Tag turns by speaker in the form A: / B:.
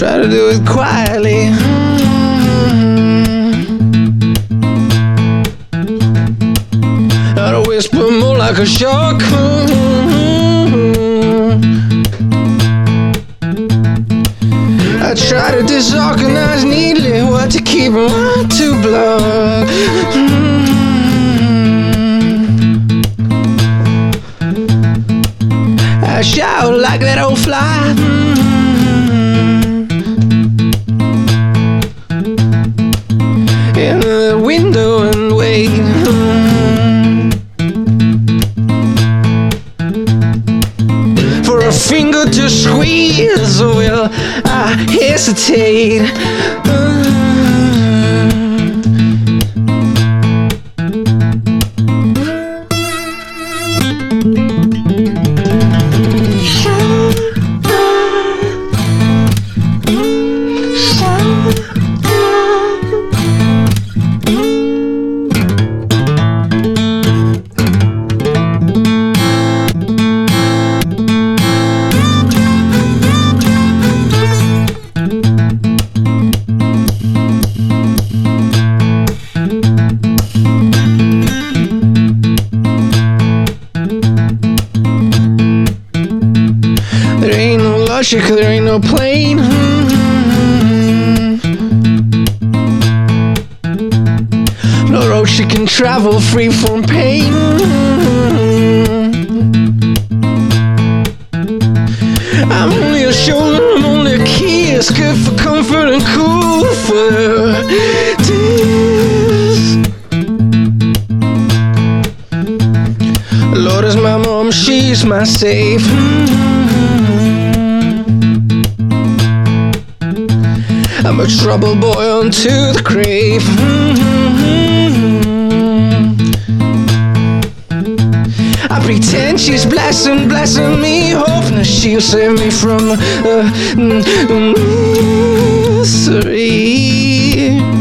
A: try to do it quietly. Not a whisper, more like a shock. I try to disorganize neatly what to keep and what to block. I shout like that old fly. In the window and wait. For a finger to squeeze, or will I hesitate? There ain't no logic, there ain't no plane. No road she can travel free from pain. I'm only a shoulder, I'm only a kiss, good for comfort and cool for tears. Lord is my mom, she's my safe. I'm a trouble boy unto the grave. I pretend she's blessing me, hoping that she'll save me from misery.